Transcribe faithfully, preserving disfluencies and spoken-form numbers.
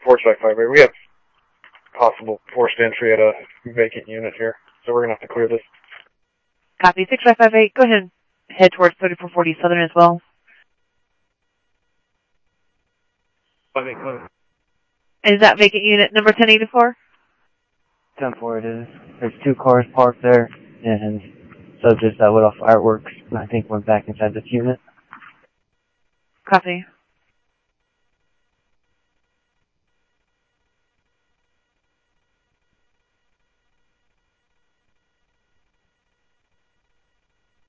four six five eight. We have possible forced entry at a vacant unit here, so we're going to have to clear this. Copy. six five five eight. Go ahead and head towards thirty-four forty Southern as well. five eight, clear. Is that vacant unit number ten eighty-four? ten four it is. There's two cars parked there, and subjects that lit off fireworks, and I think went back inside this unit. Copy.